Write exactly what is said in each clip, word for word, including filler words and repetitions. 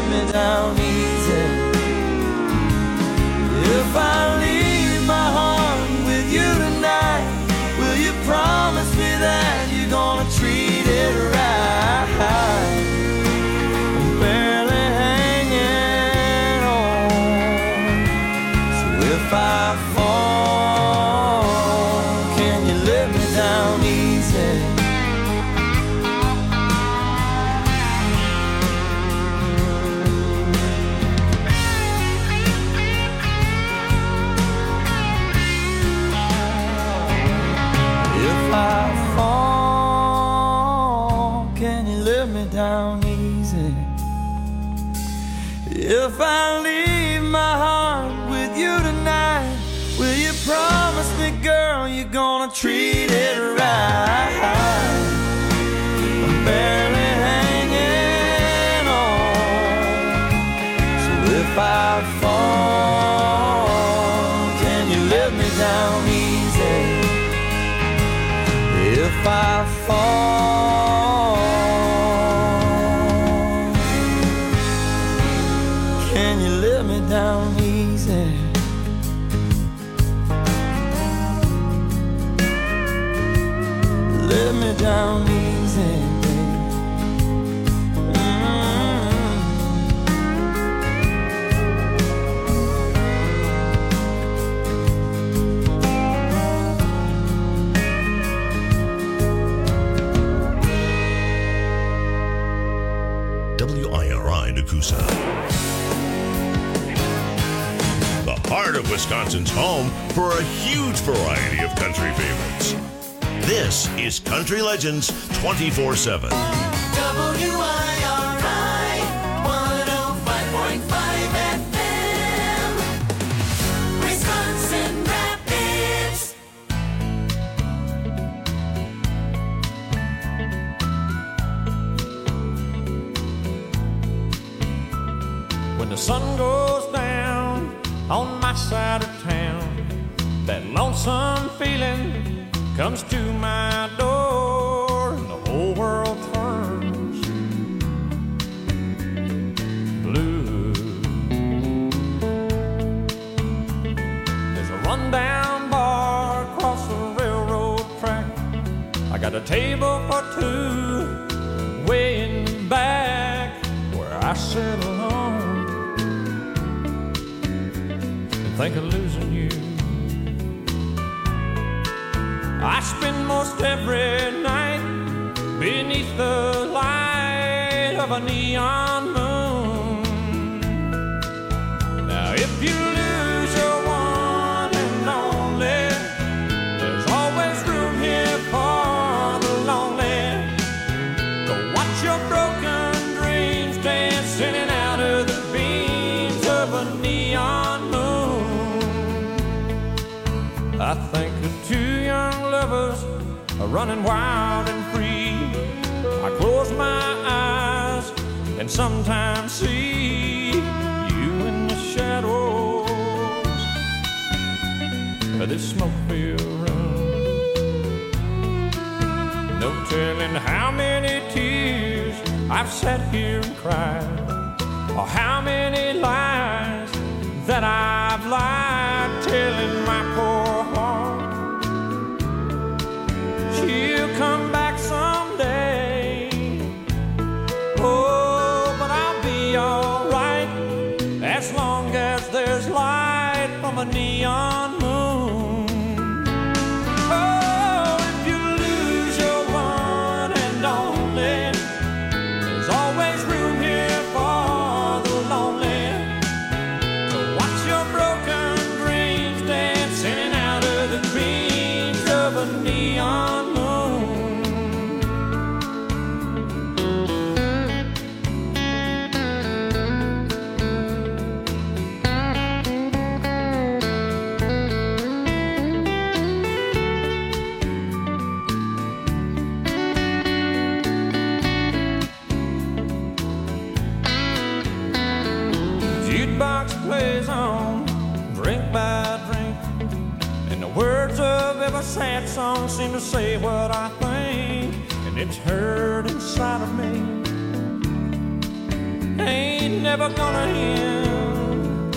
let me down easy? If I leave my heart with you tonight, will you promise me that you're gonna treat it right? I'm barely hanging on. So if I fall, can you let me down easy? If I fall, can you let me down easy? If I leave my heart with you tonight, will you promise me, girl, you're gonna treat it right? I'm barely hanging on. So if I fall, can you let me down easy? If I fall, can you let me down easy? Let me down easy, babe. W I R I Nakusa. The heart of Wisconsin's home for a huge variety of country favorites. This is Country Legends twenty-four seven. W I R I one oh five point five F M, Wisconsin Rapids. When the sun goes down on my side of town, that lonesome feeling comes to my door and the whole world turns blue. There's a rundown bar across the railroad track. I got a table for two way in the back where I sit alone and think of losing you. I spend most every night beneath the light of a neon moon. Now if you lose your one and only, there's always room here for the lonely. Go watch your broken dreams dance in and out of the beams of a neon moon. I think of two young lovers are running wild and free. I close my eyes and sometimes see you in the shadows of this smoke-filled room. No telling how many tears I've sat here and cried, or how many lies that I've lied, telling my poor heart she'll come back someday. Oh, but I'll be alright as long as there's light from a neon moon. Oh, if you lose your one and only, there's always room here for the lonely. To watch your broken dreams dance in and out of the dreams of a neon moon. Jukebox plays on, drink by drink, and the words of every sad song seem to say what I think, and it's heard inside of me. Ain't never gonna end.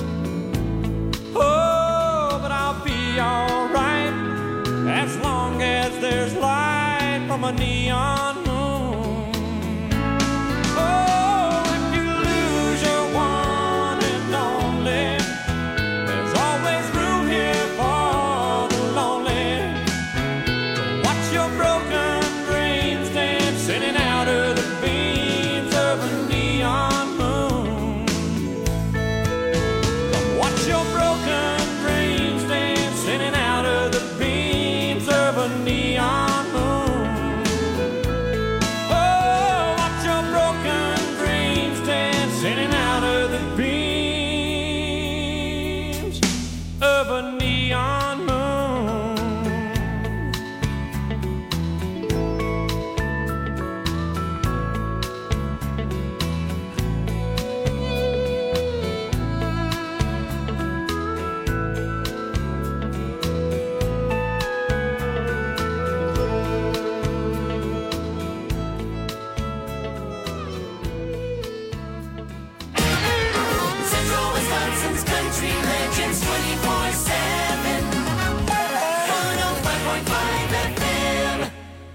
Oh, but I'll be alright as long as there's light from a neon moon. Oh, if you lose your one and only, there's always room here for the lonely. So watch your broken dreams dancing out of the beams of a neon moon. Come watch your broken dreams dancing out of the beams of a neon moon. Oh, watch your broken dreams dancing out of the beams of a neon moon. Central Wisconsin's Country Legends twenty-four seven. one oh five point five F M.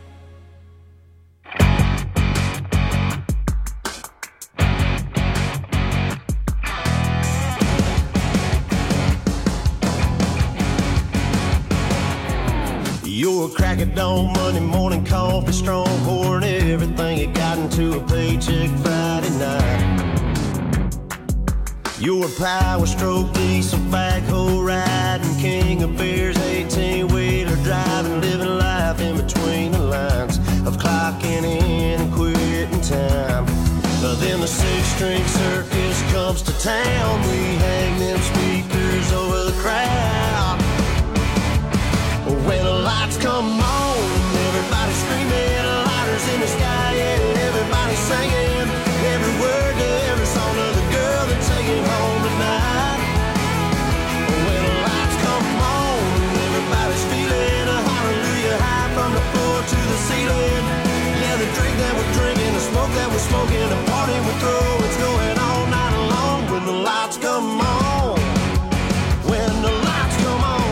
You're a crack at dawn, Monday morning coffee, strong pouring everything you got into a paycheck Friday night. You're a power stroke, diesel backhoe riding, king of beers, eighteen-wheeler driving, living life in between the lines of clocking in and quitting time. But then the six-string circus comes to town, we hang them speakers over the crowd. When the lights come on, everybody screaming, lighters in the sky, yeah, everybody singing every word to every song of the girl they're taking home tonight. When the lights come on, everybody's feeling a hallelujah high from the floor to the ceiling. Yeah, the drink that we're drinking, the smoke that we're smoking, the party we throw, it's going all night long. When the lights come on, when the lights come on.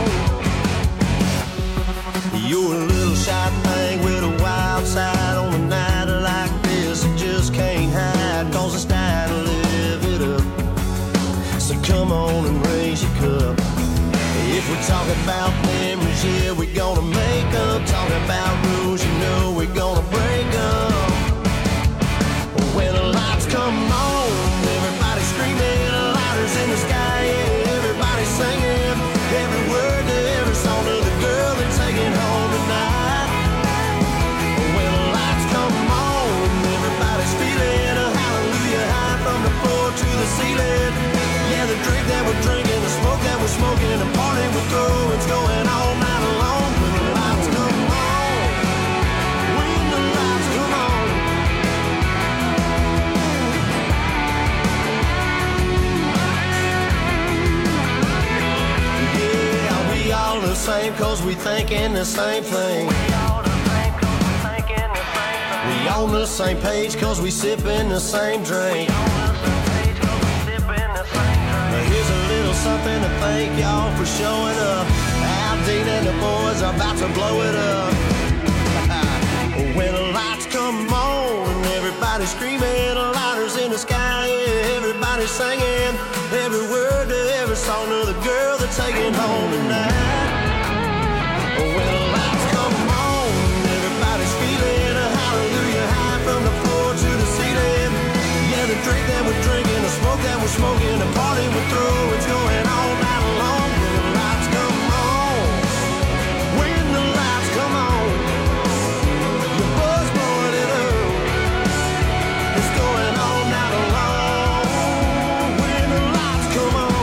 You're a little shot thing with a wild side on a night like this. You just can't hide, cause it's time to live it up. So come on and raise your cup. If we're talking about memories, yeah, we're gonna make up. Talking about rules, you know we're gonna break up. When the lights come on, everybody screaming, lighters in the sky, yeah, everybody singing every word to every song of the girl they're taking home tonight. When the lights come on, everybody's feeling a hallelujah high from the floor to the ceiling. Yeah, the drink that we're drinking, the smoke that we're smoking, the party we throw, it's going all night long. When the lights come on, when the lights come on. Yeah, we all the same cause we thinking the same thing. We all the same cause we thinking the same thing. We on the same page cause we sipping the same drink. Now here's a little something to thank y'all for showing up. Al Dean and the boys are about to blow it up. When the lights come on, everybody screaming, lighters in the sky, yeah, everybody singing every word to every song of the girl they're taking home tonight. When the lights come on, everybody's feeling a hallelujah high from the floor to the ceiling. Yeah, the drink that we're drinking, the smoke that we're smoking, the party we throw, it's going all night long. When the lights come on, when the lights come on, your buzz blowing it up, it's going all night long. When the lights come on.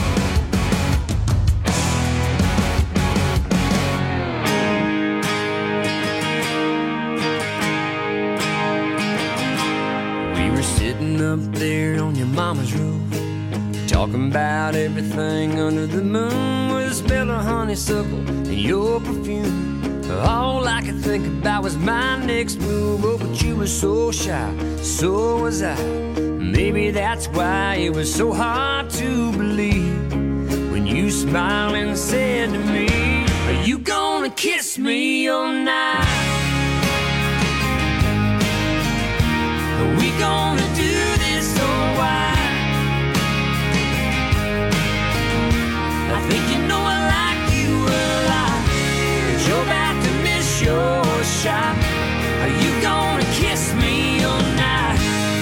We were sitting up there on your mama's roof, talking about everything under the moon, with a smell of honeysuckle and your perfume. All I could think about was my next move. Oh, but you were so shy, so was I. Maybe that's why it was so hard to believe when you smiled and said to me, are you gonna kiss me all night? Are we gonna do this or why? I think you know I like you a lot, but you're about to miss your shot. Are you gonna kiss me all night?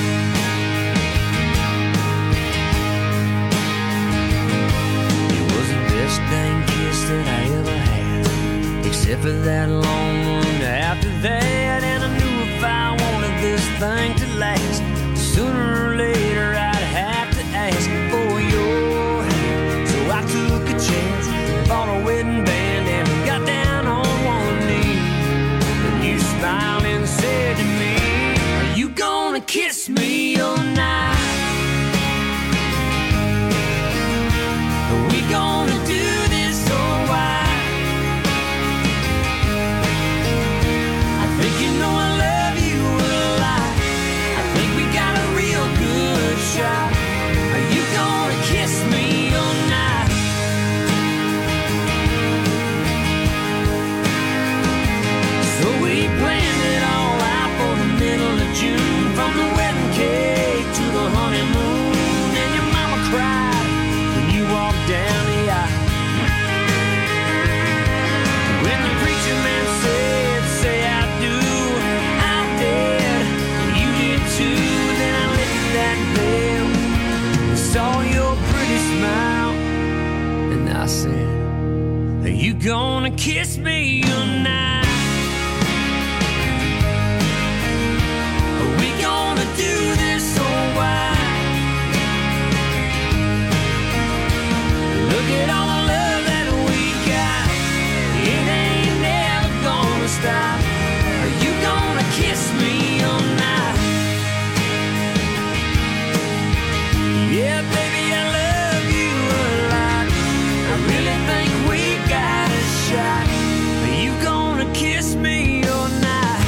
It was the best dang kiss that I ever had, except for that long one after that. And I knew if I wanted this thing to last, sooner or later I'd have to ask for your hand. So I took a chance, bought a wedding band, and got down on one knee. And you smiled and said to me, are you gonna kiss me all night? Are we gonna do this or why? I think you know I love you a lot. I think we got a real good shot. Are you gonna kiss me all night? So we planned it all out for the middle of June, from the wedding cake to the honeymoon. And your mama cried when you walked down the aisle. When the preacher man said, say I do, I did, you did too. Then I lifted that veil, saw your pretty smile, and I said, are you gonna kiss me all night? Are we gonna do this or why? Look at all the love that we got, it ain't never gonna stop. Are you gonna kiss me all night? Yeah, baby, I love you a lot. I really think we got a shot. Are you gonna kiss me all night?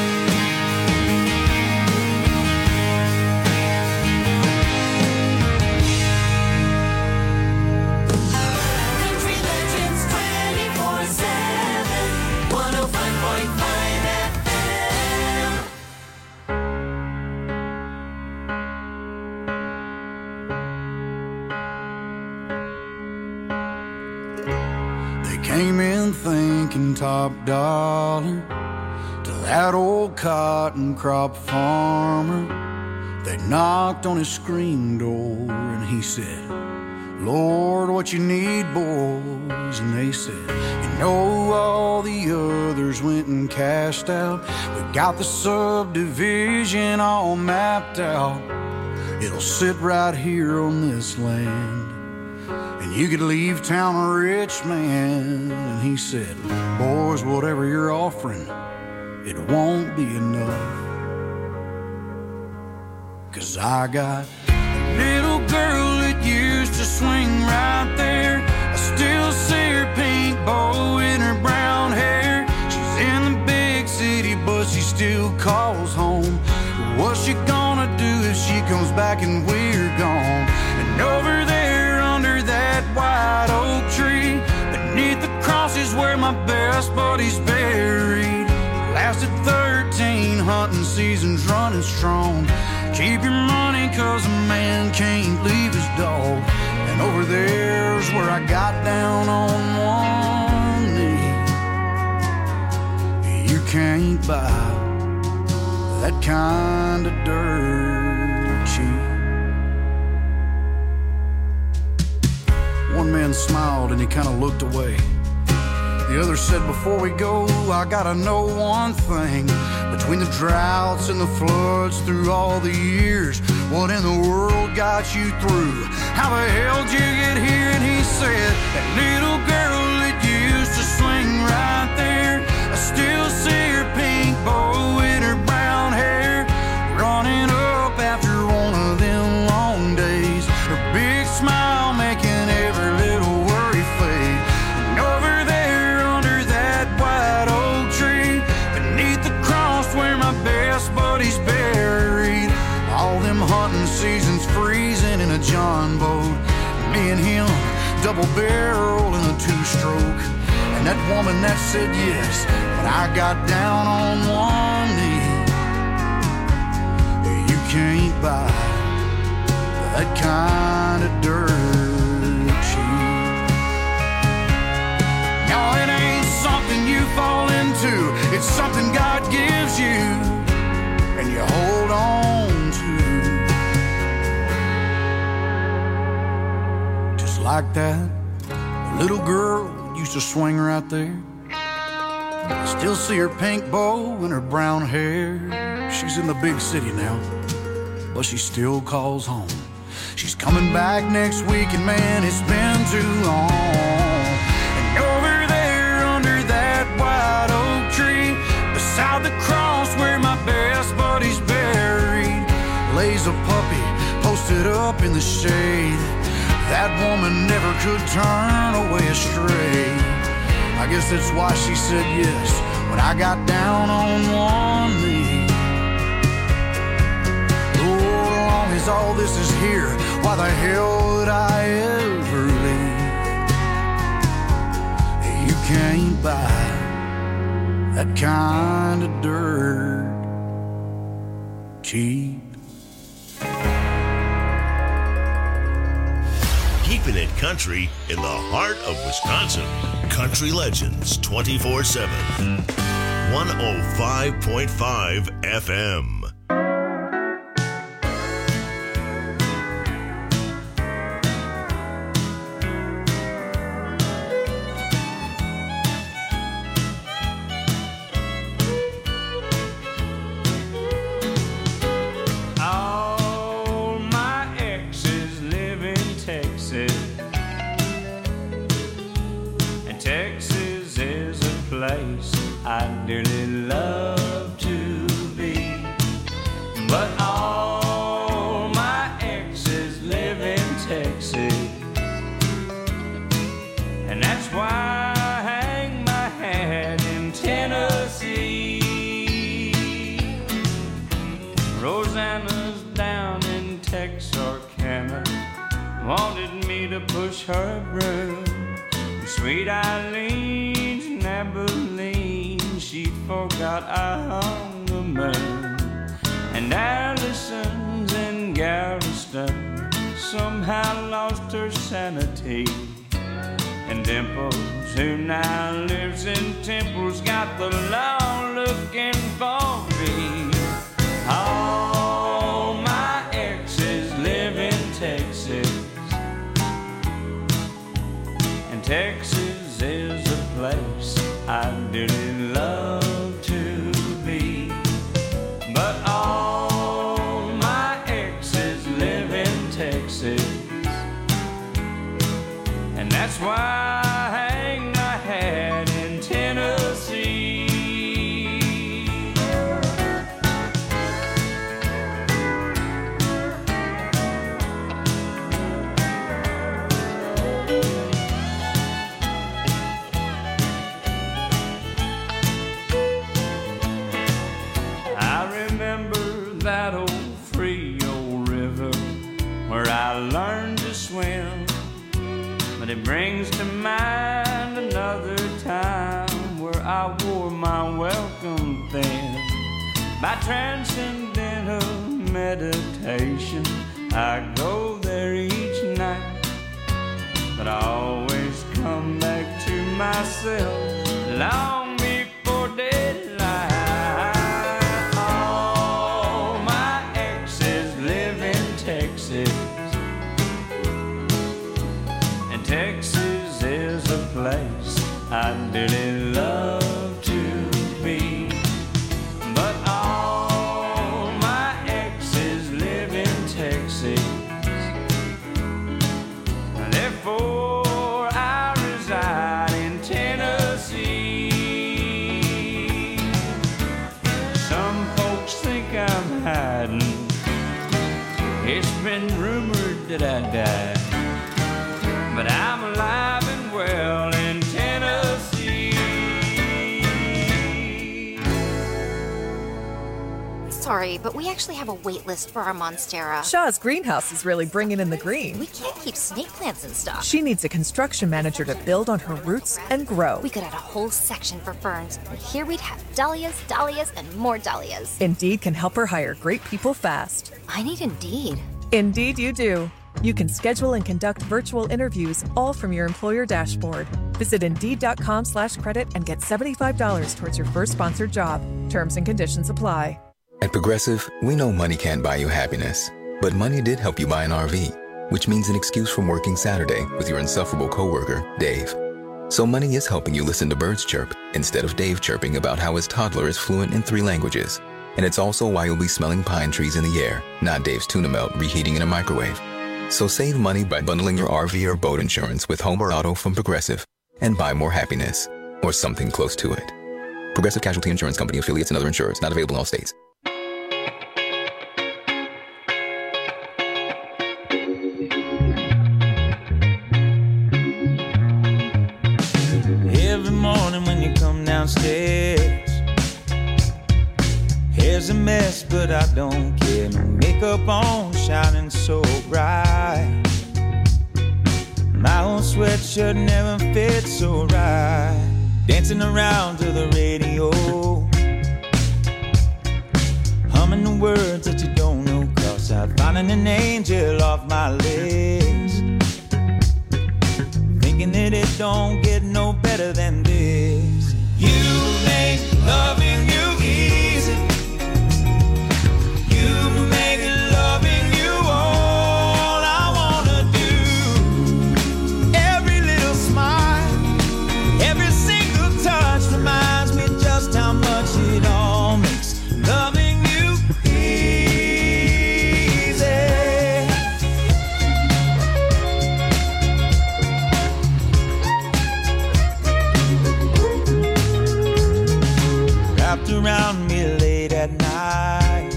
Country Legends twenty-four seven, one oh five point five F M. They came in thinking top dollar to that old cotton crop farmer. They knocked on his screen door and he said, Lord, what you need, boys? And they said, you know, all the others went and cashed out. We got the subdivision all mapped out. It'll sit right here on this land, and you could leave town a rich man. And he said, boys, whatever you're offering, it won't be enough. 'Cause I got a little girl that used to swing right there. I still see her pink bow in her brown hair. She's in the big city, but she still calls home. What's she gonna do if she comes back and we're gone? And over there under that white oak tree, beneath the cross is where my best buddy's buried. Lasted thirteen hunting seasons running strong. Keep your money, 'cause a man can't leave his dog. And over there's where I got down on one knee. You can't buy that kind of dirt cheap. One man smiled and he kind of looked away. The other said, before we go, I gotta know one thing. Between the droughts and the floods through all the years, what in the world got you through? How the hell did you get here? And he said, that little girl that used to swing right there, I still see her pink bow in her brown hair, running up after one of them long days. Her big smile making every little worry fade. And over there under that white oak Me and him, double barrel in a two-stroke. And that woman that said yes, but I got down on one knee. You can't buy that kind of dirt cheap. No, it ain't something you fall into. It's something God gives you and you hold on to. Just like that little girl used to swing right there. I still see her pink bow and her brown hair. She's in the big city now, but she still calls home. She's coming back next week, and man, it's been too long. And over there under that white oak tree, beside the cross where my best buddy's buried, lays a puppy posted up in the shade. That woman never could turn away astray. I guess that's why she said yes when I got down on one knee. Oh, as long as all this is here, why the hell would I ever leave? You can't buy that kind of dirt cheap. Keeping it country in the heart of Wisconsin. Country Legends twenty-four seven. one oh five point five F M. Wanted me to push her broom. Sweet Eileen's in Abilene, she forgot I hung the moon. And Allison's in Galveston somehow lost her sanity. And Dimples, who now lives in Temple's, got the law looking for me. All my exes live in Texas, and Texas is a place I dearly love to be. But all my exes live in Texas, and that's why I hang my hat in Tennessee. That old Frio River where I learned to swim, but it brings to mind another time where I wore my welcome thin. By transcendental meditation, I go there each night, but I always come back to myself long before daylight. Texas is a place I dearly love to be. But all my exes live in Texas, therefore I reside in Tennessee. Some folks think I'm hiding. It's been rumored that I died, but I'm alive and well in Tennessee. It's sorry, but we actually have a wait list for our Monstera. Shaw's greenhouse is really bringing in the green. We can't keep snake plants in stock. She needs a construction manager to build on her roots and grow. We could add a whole section for ferns, and here we'd have dahlias, dahlias, and more dahlias. Indeed can help her hire great people fast. I need Indeed. Indeed you do. You can schedule and conduct virtual interviews all from your employer dashboard. Visit Indeed.com slash credit and get seventy-five dollars towards your first sponsored job. Terms and conditions apply. At Progressive, we know money can't buy you happiness, but money did help you buy an R V, which means an excuse from working Saturday with your insufferable coworker, Dave. So money is helping you listen to birds chirp instead of Dave chirping about how his toddler is fluent in three languages. And it's also why you'll be smelling pine trees in the air, not Dave's tuna melt reheating in a microwave. So save money by bundling your R V or boat insurance with home or auto from Progressive and buy more happiness, or something close to it. Progressive Casualty Insurance Company, affiliates, and other insurers. Not available in all states. Every morning when you come downstairs, hair's a mess, but I don't care. No makeup on, shining so bright. My old sweatshirt never fits so right. Dancing around to the radio, humming the words that you don't know. Cross out, finding an angel off my list. Thinking that it don't get no better than this. You make loving you easy. You make loving you all I wanna do. Every little smile, every single touch reminds me just how much it all makes loving you easy. Wrapped around me late at night,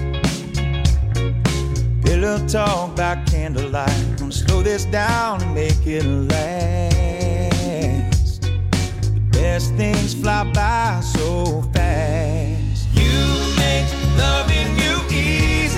pillow talk by candlelight. Gonna slow this down and make it last. The best things fly by so fast. You make loving you easy.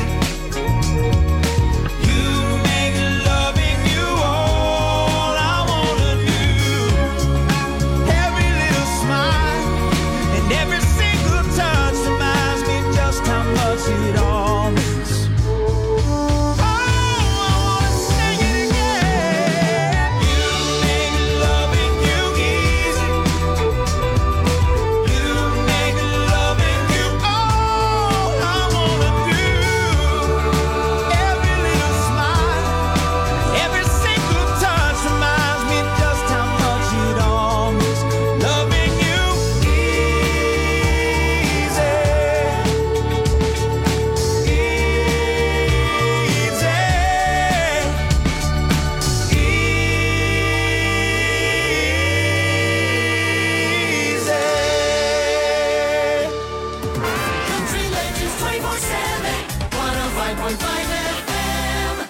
You make loving you all I wanna do. Every little smile and every single touch reminds me just how much it all means. Oh, I wanna sing it again. You make loving you easy. You make loving you all I wanna do. Every little smile, every single touch reminds me just how much it all means. Loving you easy. Country Legends twenty-four seven, one oh five point five F M.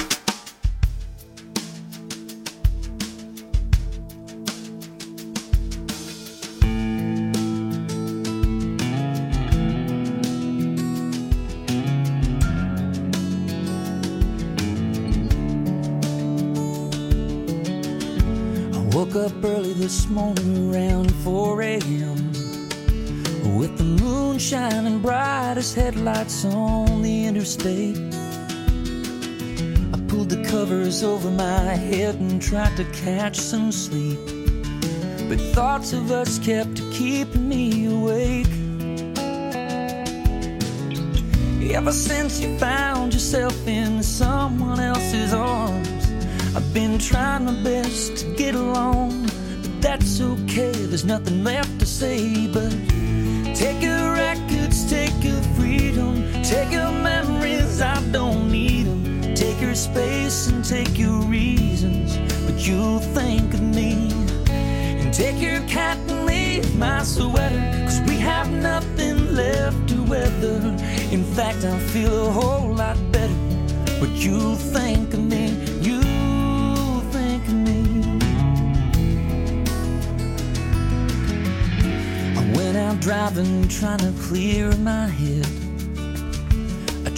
I woke up early this morning around four a.m. with the moon shining bright as headlights on the interstate. I pulled the covers over my head and tried to catch some sleep, but thoughts of us kept keeping me awake. Ever since you found yourself in someone else's arms, I've been trying my best to get along, but that's okay, there's nothing left to say. But take your records, take your freedom, take your memories, I don't need them. Take your space and take your reasons, but you'll think of me. And take your cat and leave my sweater, cause we have nothing left to weather. In fact, I feel a whole lot better, but you'll think of me, you'll think of me. I went out driving, trying to clear my head.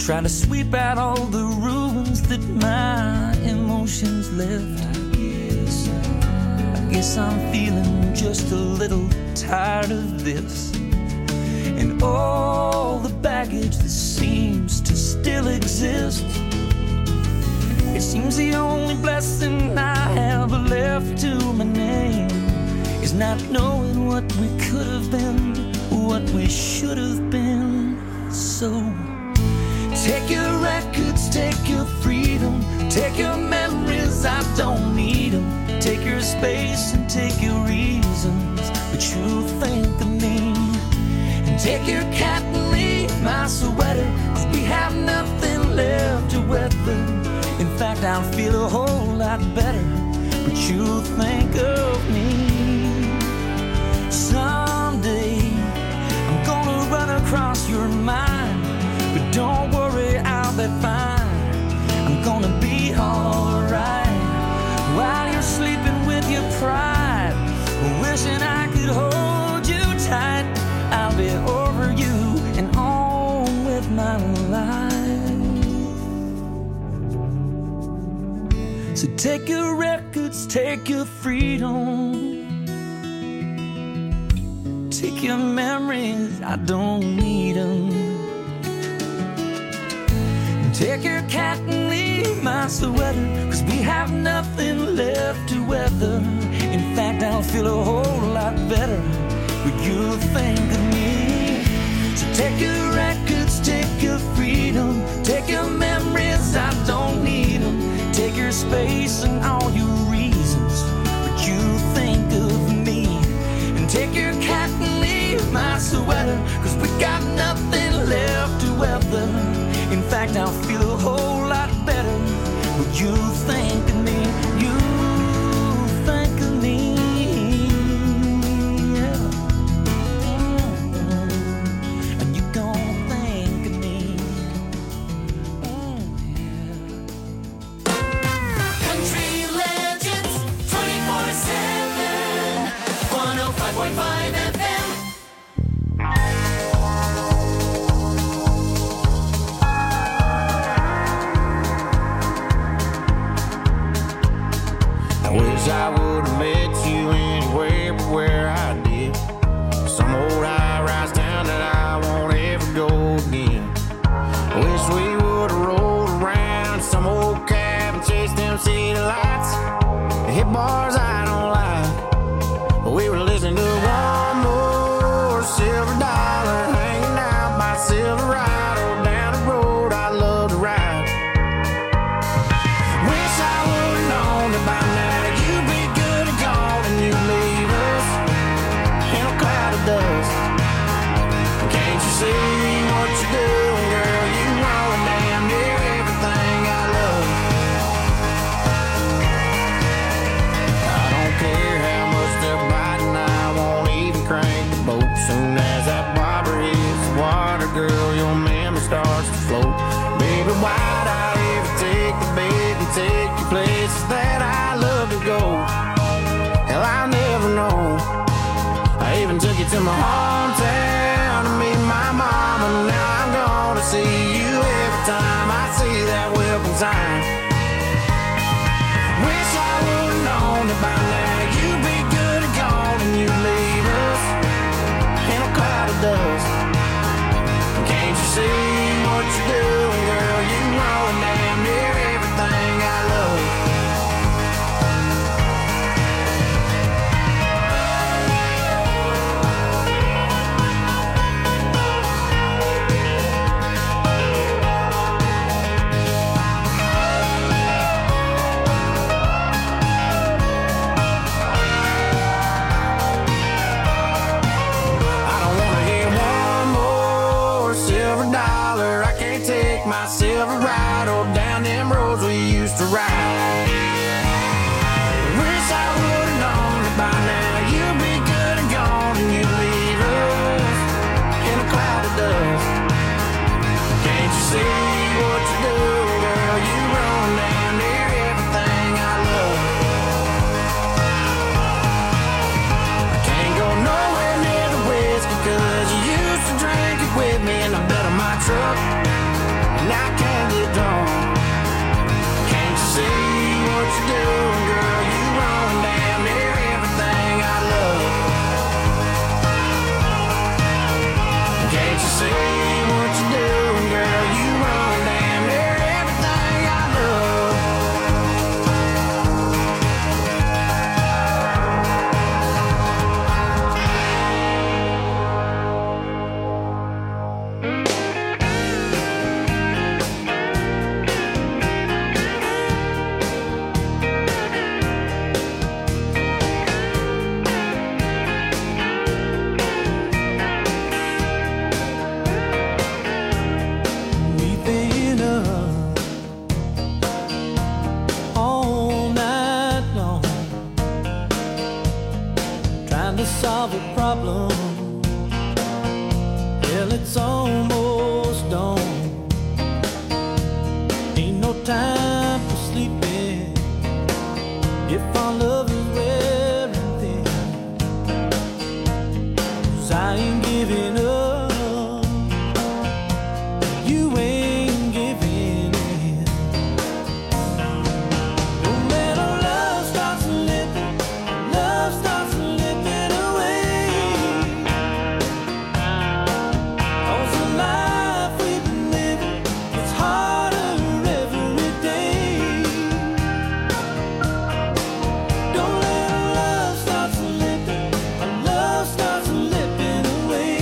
try to sweep out all the ruins that my emotions left. I guess, I guess I'm feeling just a little tired of this, and all the baggage that seems to still exist. It seems the only blessing I have left to my name is not knowing what we could have been, what we should have been. So take your records, take your freedom, take your memories, I don't need them. Take your space and take your reasons, but you think of me. And take your cat and leave my sweater, 'cause we have nothing left to weather. In fact, I'll feel a whole lot better, but you think of me. Someday I'm gonna run across your mind, but don't worry, I'll be fine. I'm gonna be alright while you're sleeping with your pride, wishing I could hold you tight. I'll be over you and on with my life. So take your records, take your freedom, take your memories, I don't need them. Take your cat and leave my sweater, 'cause we have nothing left to weather. In fact, I'll feel a whole lot better when you think of me. So take your records, take your freedom, take your memories, I don't need them. Take your space and all your reasons, but you think of me. And take your cat and leave my sweater, 'cause we got nothing left to weather. In fact, I'll feel a whole lot better when you think of me. You think of me, yeah. Mm-hmm. And you gon' think of me. Mm, yeah. Country Legends twenty-four seven, one oh five point five F M. I would have met you anywhere but where I did. Some old high-rise town that I won't ever go again. Wish we would have rolled around some old cab and chased them city lights. Hit bars I don't like, but we were listening to one more silver dollar, hanging out by Silverado down the road I love to ride. Wish I would have known that by now see what you're doing, girl. You know damn near everything I love. I don't care how much they're biting, I won't even crank the boat. Soon as that bobber hits the water, girl, your memory starts to float. Baby, why'd I ever take the bait and take you places that I love to go? Hell, I'll never know. I even took you to my hometown to meet my mama. Now I'm gonna see you every time I see that welcome sign. Wish I would've known that by now you'd be good and gone, and you'd leave us in a cloud of dust. Can't you see what you're doing, girl? You know damn near everything I love. Silver dollar solve a problem. Well, it's almost dawn. Ain't no time for sleeping if our love is wearing thin. 'Cause I ain't giving up, you ain't giving in. Don't let our love start slipping, love starts slipping away. 'Cause the life we've been living, it's harder every day. Don't let our love start slipping, our love starts slipping away.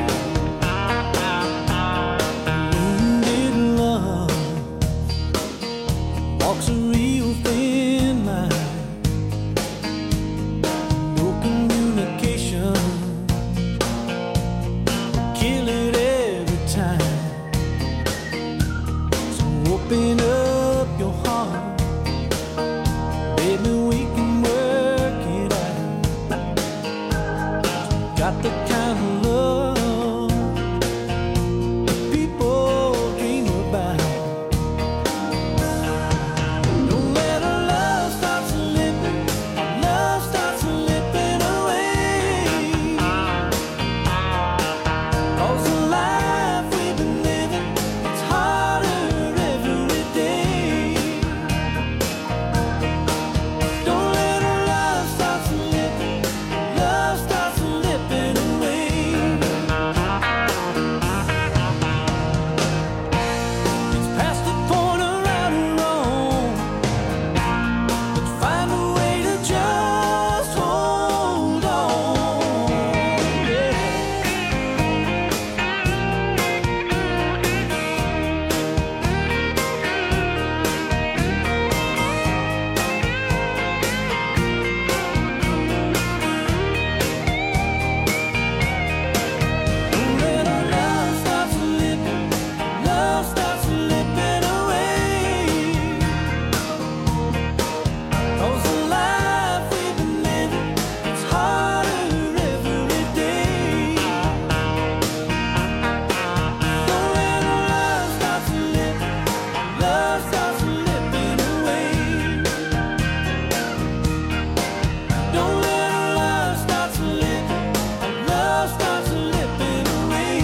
Wounded love walks a real thin line. No communication, kill it every time. So open up your heart, baby, we can work it out. Got the kind of love that people dream about. Don't let our love start slipping, our love starts slipping away. 'Cause the life we've been living, it's harder every day. Don't let our love start slipping, love starts slipping away. It's past the point of right or wrong. Let's find a way to just hold on. Yeah. Don't let our love start slipping, love starts slipping away. 'Cause the life we've been living, it's harder every day. Don't let our love start slipping, love starts slipping away. Don't let our love start slipping, love starts slipping away.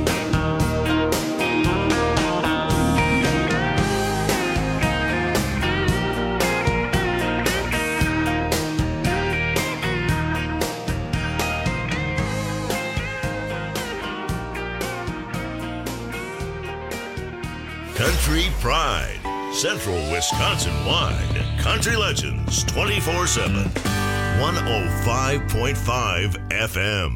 Country Pride, Central Wisconsin wide. Country Legends twenty-four seven. one oh five point five F M.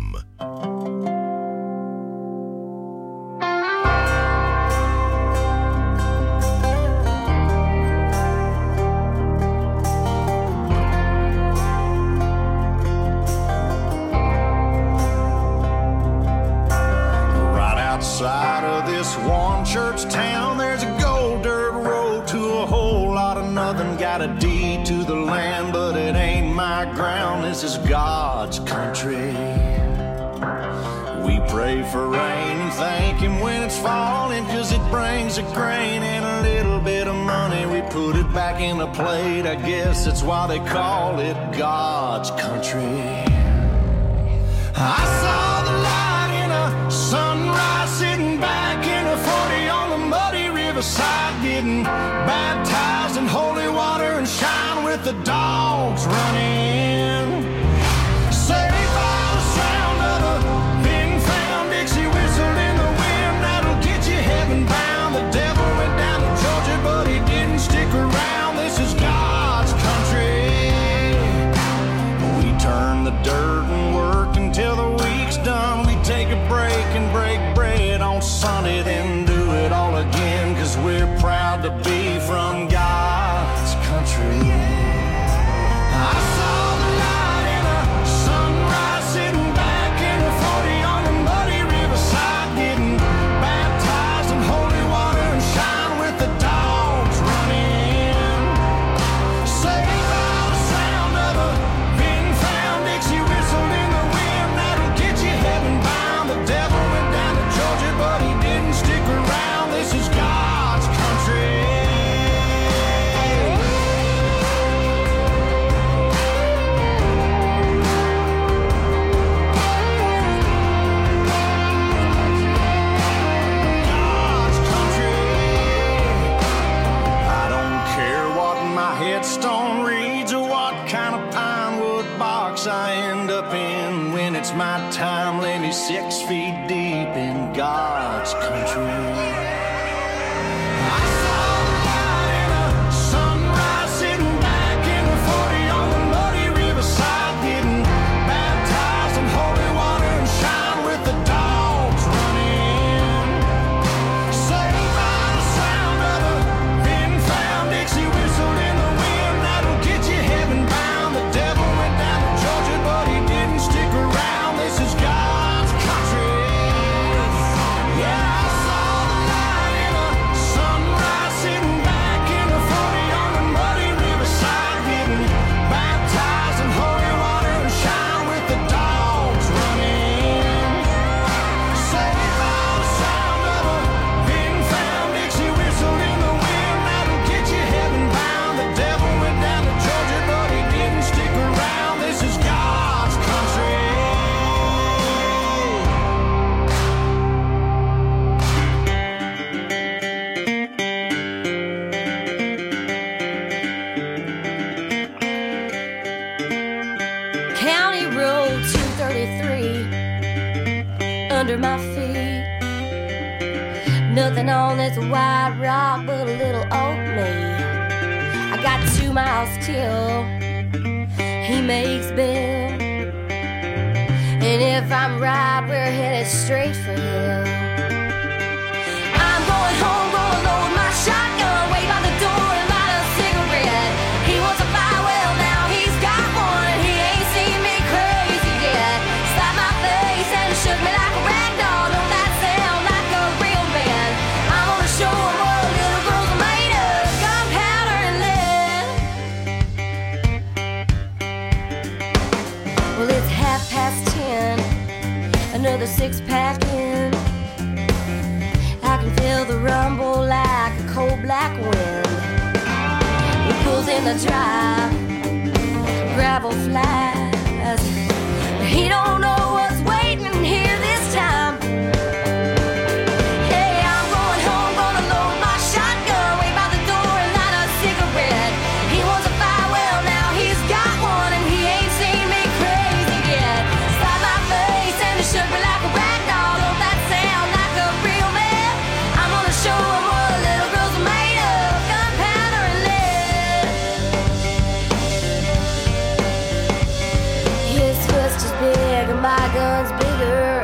Right outside of this one church town, there's a gold dirt road to a whole lot of nothing. Got a deed to the land, but it ain't my ground. This is God's country. We pray for rain and thank Him when it's falling, 'cause it brings a grain and a little bit of money. We put it back in the plate, I guess that's why they call it God's country. I saw the light in a sunrise, sitting back in a forty on the muddy riverside, getting baptized in holy water and shine with the dogs running. Saved by the sound of a big found Dixie whistle in the wind, that'll get you heaven bound. The devil went down to Georgia, but he didn't stick around. This is God's country. We turn the dirt and work until the week's done. We take a break and break bread on Sunday, then do it all again, 'cause we're proud to be from God's country. I saw my headstone reads or what kind of pine wood box I end up in when it's my time. Lay me six feet deep in God's country. Under my feet, nothing on this white rock but a little old me. I got two miles till he makes Bill, and if I'm right, we're headed straight for him. I'm going home, gonna load my shotgun, wait by the door and light a cigarette. He wants a fire, well now he's got one, and he ain't seen me crazy yet. Slapped my face and shook me like a rag doll. Don't that sound like a real man? I'm gonna show him what little girls are made of, gunpowder and lead. Well, it's half past ten, another six pack in. I can feel the rumble like a cold black wind. It pulls in the drive, gravel flies. He don't know what's waiting here this time. Hey, I'm going home, gonna load my shotgun, wait by the door and light a cigarette. He wants a fire, well now he's got one, and he ain't seen me crazy yet. Slapped my face and it shook me like a rag doll. Don't that sound like a real man? I'm gonna show him what little girls are made of, gunpowder and lead. His fist is big and my gun's bigger.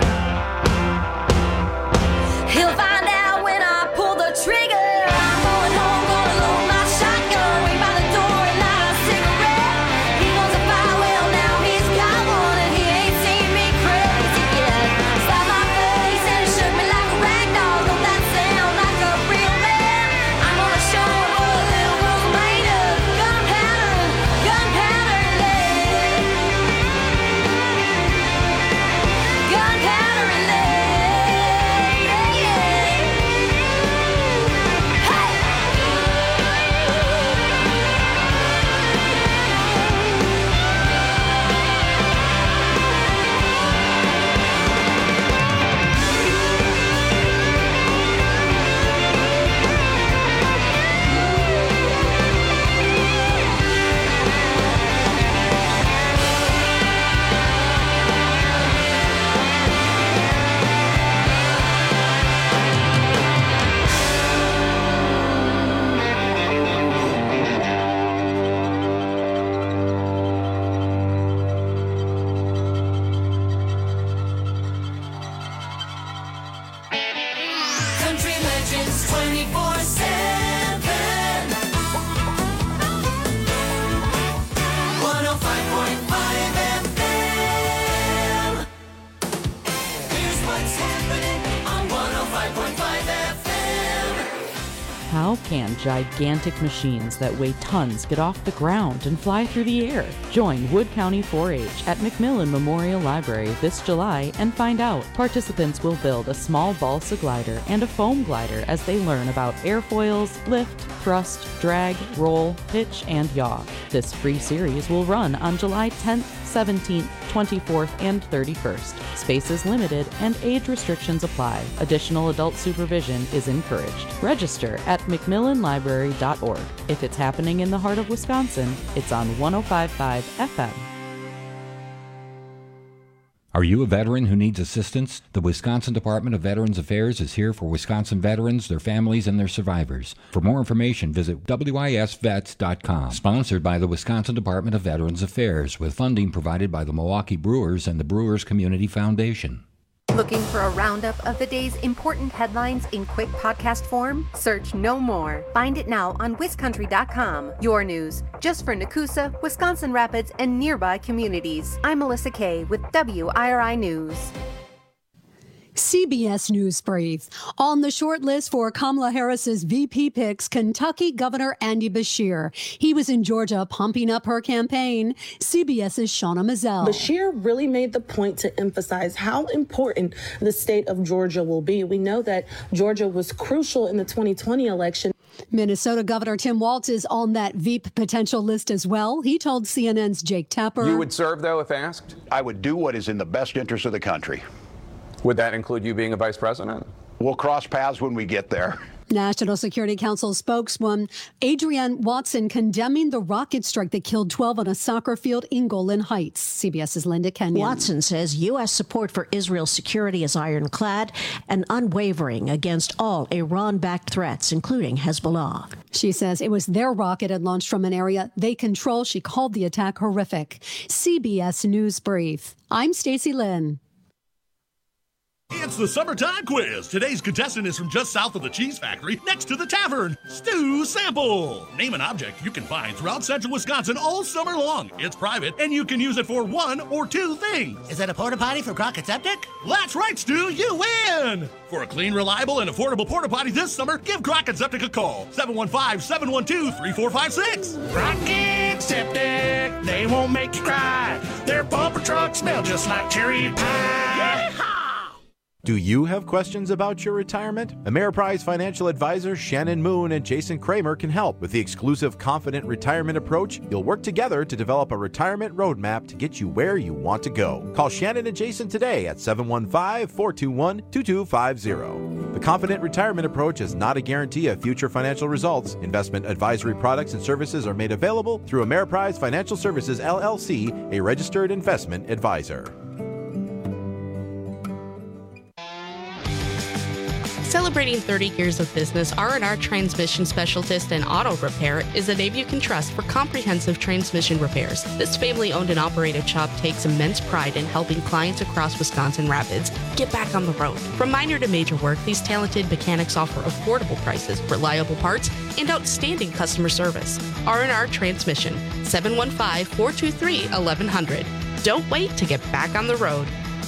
He'll find out when I pull the trigger. I'm going home, gonna load my shotgun, wait by the door and light a cigarette. He wants a fire, well now he's got one, and he ain't seen me crazy yet. Slapped my face and it shook me like a rag doll. Don't that sound like a real man? I'm gonna show him what little girls are made of, gunpowder, gunpowder and lead. Gunpowder and lead, yeah, yeah. Hey! Country Legends twenty-four seven. one oh five point five F M. Here's what's happening on one oh five point five F M. How can gigantic machines that weigh tons get off the ground and fly through the air? Join Wood County four H at McMillan Memorial Library this July and find out. Participants will build a small balsa glider and a foam glider as they learn about airfoils, lift, thrust, drag, roll, pitch, and yaw. This free series will run on July tenth, seventeenth, twenty-fourth, and thirty-first. Space is limited and age restrictions apply. Additional adult supervision is encouraged. Register at McMillan mcmillan library dot org. If it's happening in the heart of Wisconsin, it's on one oh five point five F M. Are you a veteran who needs assistance? The Wisconsin Department of Veterans Affairs is here for Wisconsin veterans, their families, and their survivors. For more information, visit w i s vets dot com. Sponsored by the Wisconsin Department of Veterans Affairs, with funding provided by the Milwaukee Brewers and the Brewers Community Foundation. Looking for a roundup of the day's important headlines in quick podcast form? Search No More. Find it now on wiscountry dot com. Your news, just for Nakusa, Wisconsin Rapids, and nearby communities. I'm Melissa Kay with W I R I News. C B S News Brief. On the short list for Kamala Harris's V P picks, Kentucky Governor Andy Beshear. He was in Georgia pumping up her campaign. CBS's Shauna Mazel. Beshear really made the point to emphasize how important the state of Georgia will be. We know that Georgia was crucial in the twenty twenty election. Minnesota Governor Tim Walz is on that V P potential list as well. He told C N N's Jake Tapper. You would serve, though, if asked? I would do what is in the best interest of the country. Would that include you being a vice president? We'll cross paths when we get there. National Security Council spokeswoman Adrienne Watson condemning the rocket strike that killed twelve on a soccer field in Golan Heights. CBS's Linda Kenyon. Watson says U S support for Israel's security is ironclad and unwavering against all Iran-backed threats, including Hezbollah. She says it was their rocket and launched from an area they control. She called the attack horrific. C B S News Brief. I'm Stacey Lynn. It's the summertime quiz. Today's contestant is from just south of the cheese factory, next to the tavern. Stu Sample. Name an object you can find throughout central Wisconsin all summer long. It's private, and you can use it for one or two things. Is that a porta potty for Crockett Septic? That's right, Stu. You win. For a clean, reliable, and affordable porta potty this summer, give Crockett Septic a call. seven one five, seven one two, three four five six. Crockett Septic. They won't make you cry. Their bumper trucks smell just like cherry pie. Yeehaw! Do you have questions about your retirement? Ameriprise financial advisors Shannon Moon and Jason Kramer can help. With the exclusive Confident Retirement Approach, you'll work together to develop a retirement roadmap to get you where you want to go. Call Shannon and Jason today at seven one five, four two one, two two five zero. The Confident Retirement Approach is not a guarantee of future financial results. Investment advisory products and services are made available through Ameriprise Financial Services, L L C, a registered investment advisor. Celebrating thirty years of business, R and R Transmission Specialist and Auto Repair is a name you can trust for comprehensive transmission repairs. This family-owned and operated shop takes immense pride in helping clients across Wisconsin Rapids get back on the road. From minor to major work, these talented mechanics offer affordable prices, reliable parts, and outstanding customer service. R and R Transmission, seven one five, four two three, eleven hundred. Don't wait to get back on the road.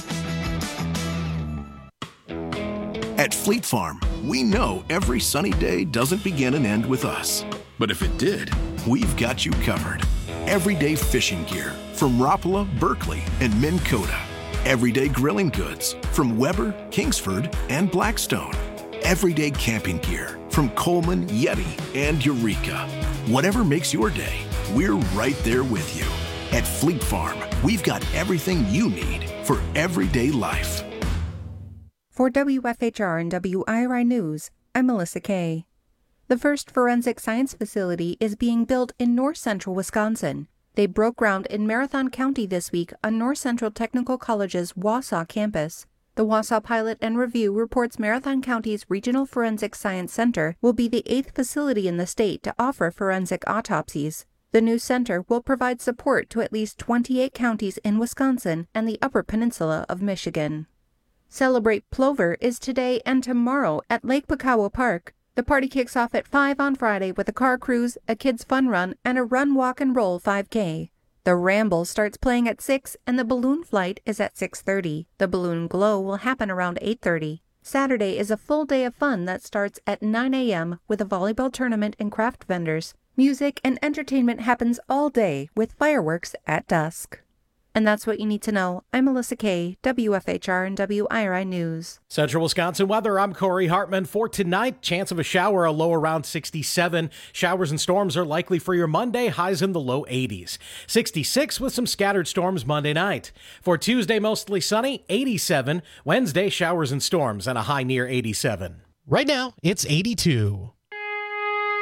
At Fleet Farm, we know every sunny day doesn't begin and end with us. But if it did, we've got you covered. Everyday fishing gear from Rapala, Berkeley, and Minn Kota. Everyday grilling goods from Weber, Kingsford, and Blackstone. Everyday camping gear from Coleman, Yeti, and Eureka. Whatever makes your day, we're right there with you. At Fleet Farm, we've got everything you need for everyday life. For W F H R and W I R I News, I'm Melissa Kay. The first forensic science facility is being built in north central Wisconsin. They broke ground in Marathon County this week on North Central Technical College's Wausau campus. The Wausau Pilot and Review reports Marathon County's Regional Forensic Science Center will be the eighth facility in the state to offer forensic autopsies. The new center will provide support to at least twenty-eight counties in Wisconsin and the Upper Peninsula of Michigan. Celebrate Plover is today and tomorrow at Lake Pakawa Park. The party kicks off at five on Friday with a car cruise, a kids' fun run, and a run, walk, and roll five K. The Ramble starts playing at six, and the balloon flight is at six thirty. The Balloon Glow will happen around eight thirty. Saturday is a full day of fun that starts at nine a.m. with a volleyball tournament and craft vendors. Music and entertainment happens all day with fireworks at dusk. And that's what you need to know. I'm Melissa Kay, W F H R and W I R I News. Central Wisconsin weather, I'm Corey Hartman. For tonight, chance of a shower, a low around sixty-seven. Showers and storms are likely for your Monday, highs in the low eighties. sixty-six with some scattered storms Monday night. For Tuesday, mostly sunny, eighty-seven. Wednesday, showers and storms and a high near eighty-seven. Right now, it's eighty-two.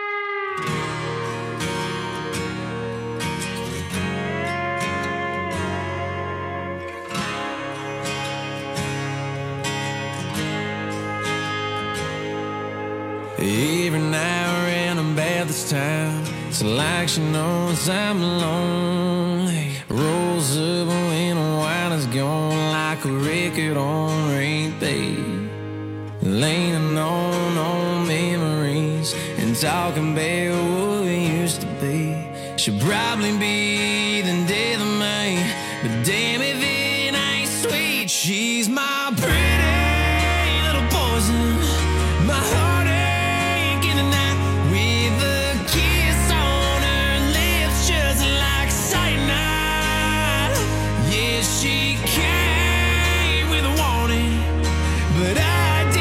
time. It's like she knows I'm lonely. Rolls up when the wine is gone like a record on repeat. Leaning on old memories and talking about what we used to be. She'll probably be the death of me, but damn if it ain't sweet. She's my pretty little poison, my heartache in the night, with a kiss on her lips just like cyanide. Yeah, she came with a warning, but I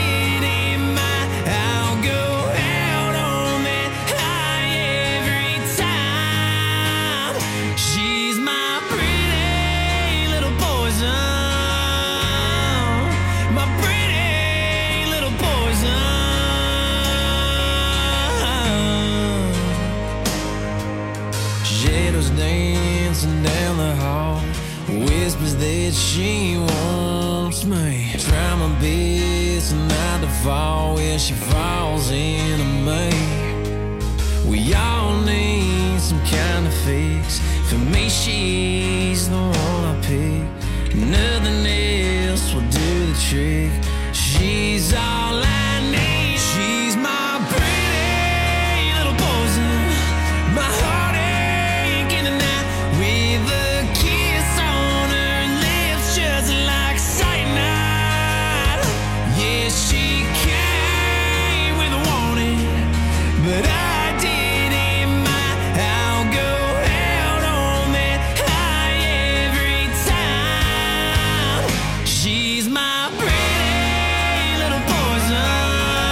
that she wants me. Try my best not to fall where she falls into me. We all need some kind of fix. For me, she's the one I pick. Nothing else will do the trick. She's all I need. She's my pretty little poison, my heartache in the night, with a kiss on her lips just like cyanide. Yeah, she came with a warning, but I didn't mind. I'll go out on that high every time. She's my pretty little poison,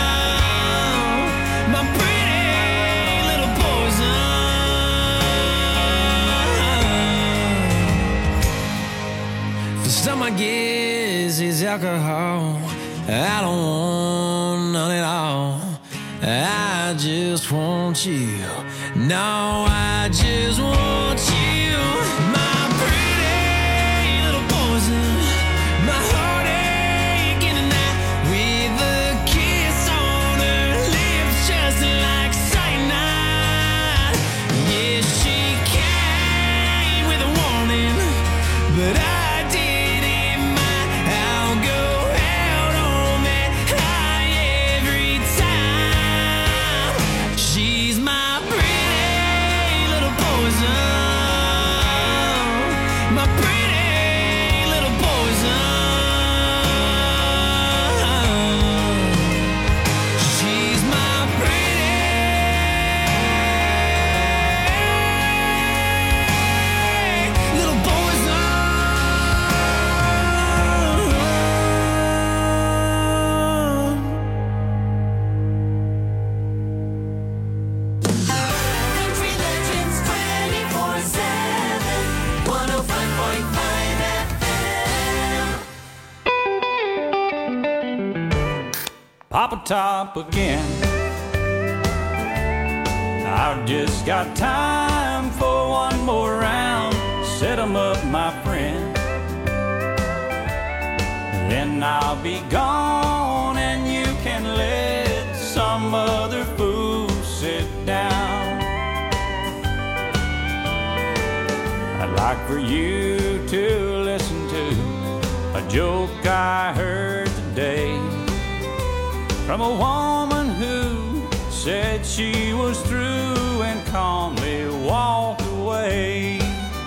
my pretty little poison. For some, I guess it's alcohol. I don't want none at all. I just want you. No, I just want you. My pretty little poison, my heartache in the night, with a kiss on her lips just like cyanide. Yeah, she came with a warning, but I didn't mind. I'll go out on that high every time. She's my pretty little poison, my pretty little poison. She's my pretty little poison. Country Legends twenty-four seven, one oh five point five F M. Papa Top again. I've just got time for one more round. Set 'em up, my friend. Then I'll be gone and you can let some other fool sit down. I'd like for you to listen to a joke I heard today from a woman who said she was through and calmly walked away.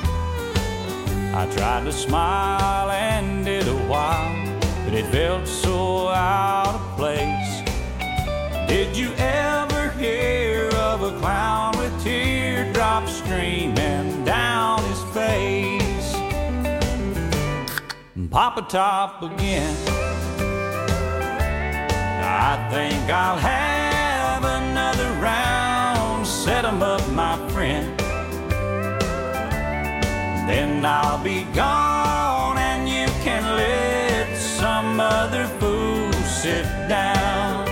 I tried to smile and did a while, but it felt so out of place. Did you ever hear of a clown with teardrops streaming down his face? Papa Top again. I think I'll have another round. Set 'em up, my friend. Then I'll be gone and you can let some other fool sit down.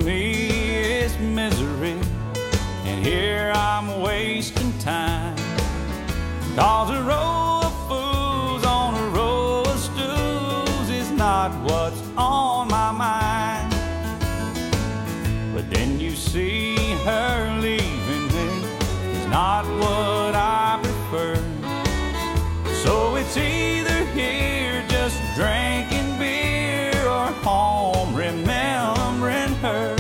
me is misery, and here I'm wasting time. Cause a row of fools on a row of stools is not what's on my mind. But then you see her leaving me is not what I prefer. So it's either here just drinking beer or home remembering her.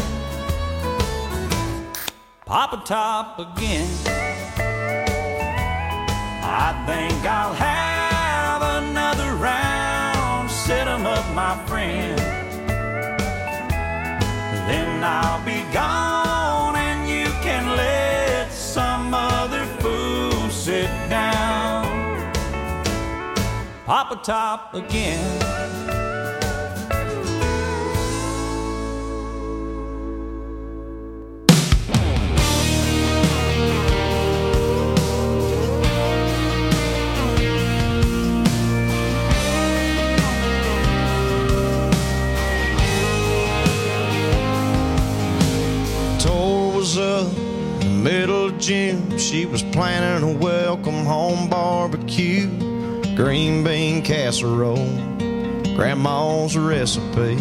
Pop a top again. I think I'll have another round. Sit 'em up, my friend. Then I'll be gone and you can let some other fool sit down. Pop a top again. Up in the middle of June, she was planning a welcome home barbecue, green bean casserole, grandma's recipe.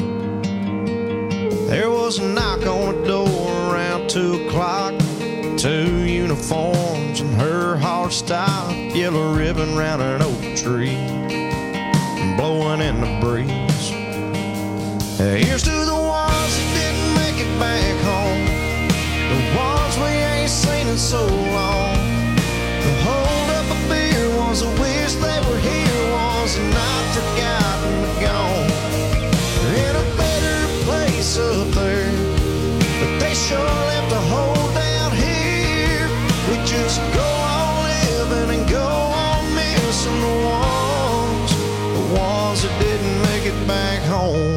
There was a knock on the door around two o'clock, two uniforms and her hard stop, yellow ribbon round an oak tree, blowing in the breeze. Here's to the ones that didn't make it back home, the ones we ain't seen in so long. The hold up a beer ones that wish they were here, ones that not forgotten but gone. They're in a better place up there, but they sure left a hole down here. We just go on living and go on missing the ones, the ones that didn't make it back home.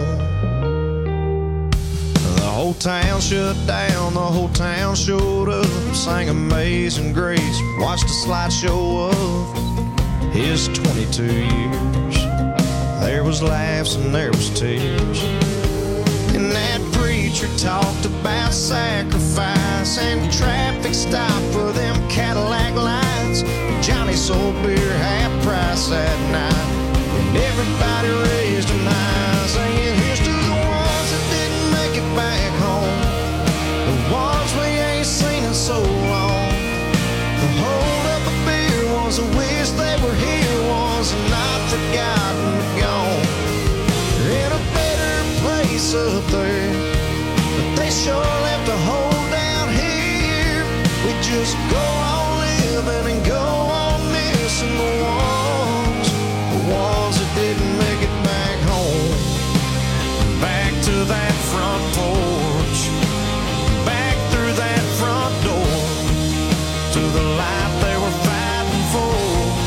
The whole town shut down, the whole town showed up, sang Amazing Grace, watched a slideshow of his twenty-two years. There was laughs and there was tears, and that preacher talked about sacrifice and traffic stop for them Cadillac lights. Johnny sold beer half price that night, and everybody raised a high, singing here's to the ones that didn't make it back home, the ones we ain't seen in so long. The hold up a beer ones that wish they were here, ones that not forgotten but gone. They're in a better place up there, but they sure left a hole down here. We just go on living and go on missing the ones, the ones that didn't make it back home. Back to that front porch, back through that front door, to the life they were fighting for.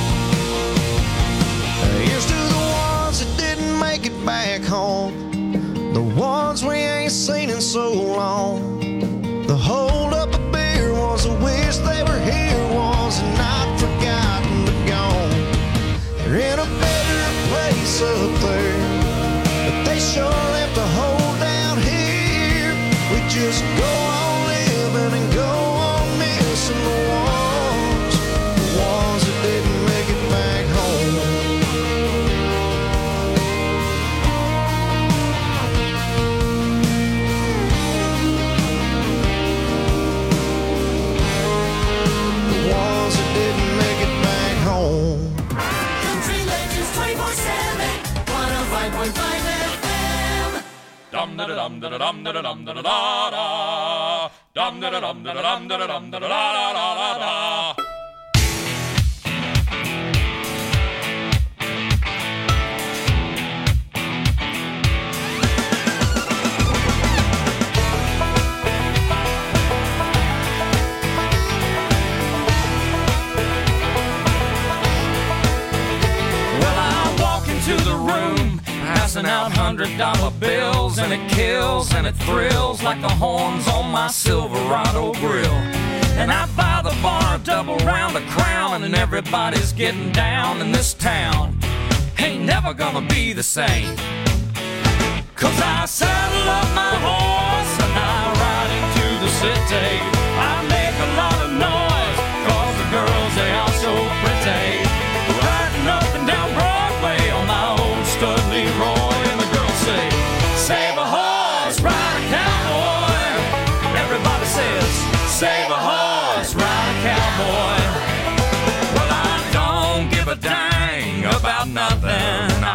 Here's to the ones that didn't make it back home, the ones we ain't seen in so long. The hold up a beer ones that wish they were here, ones that not forgotten but gone. They're in a better place up there, but they sure left a hole down here. We just go on living and go on missing the ones, the ones that didn't make it back home. The ones that didn't make it back home. Country Legends twenty-four seven, one oh five point five F M. Dum da da dum da da dum da da dum da da da da. Dum da da dum da da dum da da dum da da da da da da. Well, I walk into the room, passing out hundred dollar bills, and it kills and it thrills like the horns on my Silverado grill. And I buy the bar a double round of Crown, and everybody's getting down in this town. Ain't never gonna be the same, 'cause I saddle up my horse and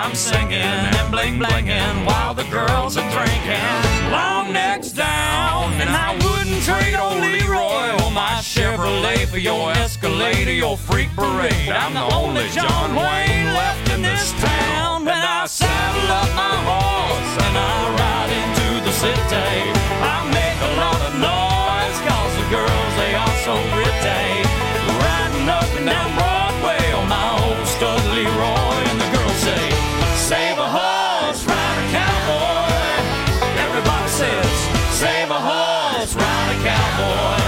I'm singing and bling blinging while the girls are drinking. Long necks down, and I wouldn't trade old Leroy or my Chevrolet for your Escalade or your freak parade. I'm the only John Wayne left in this town. When I saddle up my horse and I ride into the city, I make a lot of noise, cause the girls, they are so pretty. Riding up and down Broadway on my old stud Leroy, and the girls say, save a horse, ride a cowboy. Everybody says, save a horse, ride a cowboy.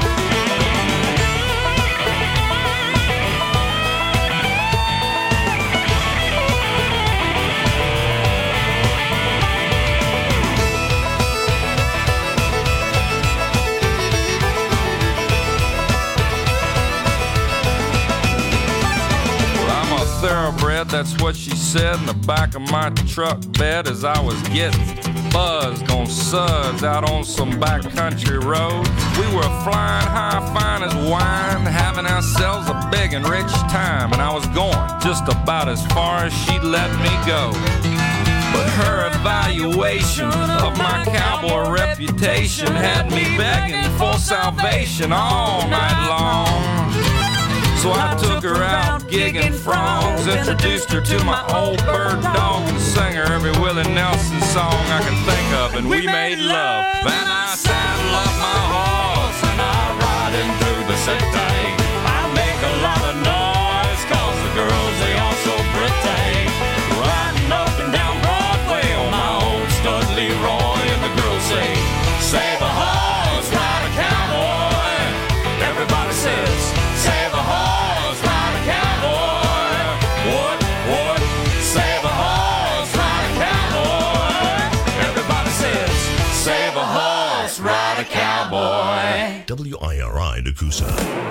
Thoroughbred, that's what she said in the back of my truck bed as I was getting buzzed on suds out on some backcountry road. We were flying high, fine as wine, having ourselves a big and rich time, and I was going just about as far as she'd let me go. But her evaluation of my cowboy reputation had me begging for salvation all night long. So I took her out gigging frogs, introduced her to my old bird dog, and sang her every Willie Nelson song I could think of, and we made love. Then I saddle up my horse and I ride in through the city. I make a lot of noise, cause the girls, they are so pretty. Riding up and down Broadway on my old stud Leroy, and the girls say, save a horse, ride a cowboy. Everybody says, save a horse, ride a cowboy. What, what? Save a horse, ride a cowboy. Everybody says, save a horse, ride a cowboy. W I R I Nakusa.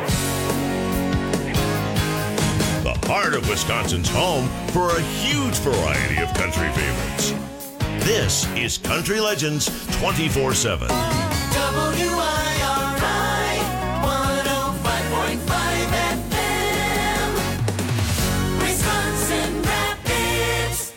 The heart of Wisconsin's home for a huge variety of country favorites. This is Country Legends twenty-four seven. W I R I one oh five point five F M, Wisconsin Rapids.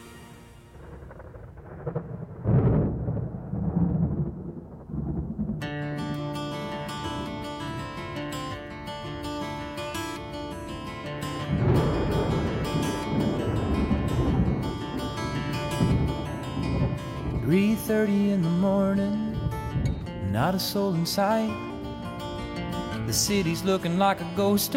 three thirty in the morning, not a soul in sight. The city's looking like a ghost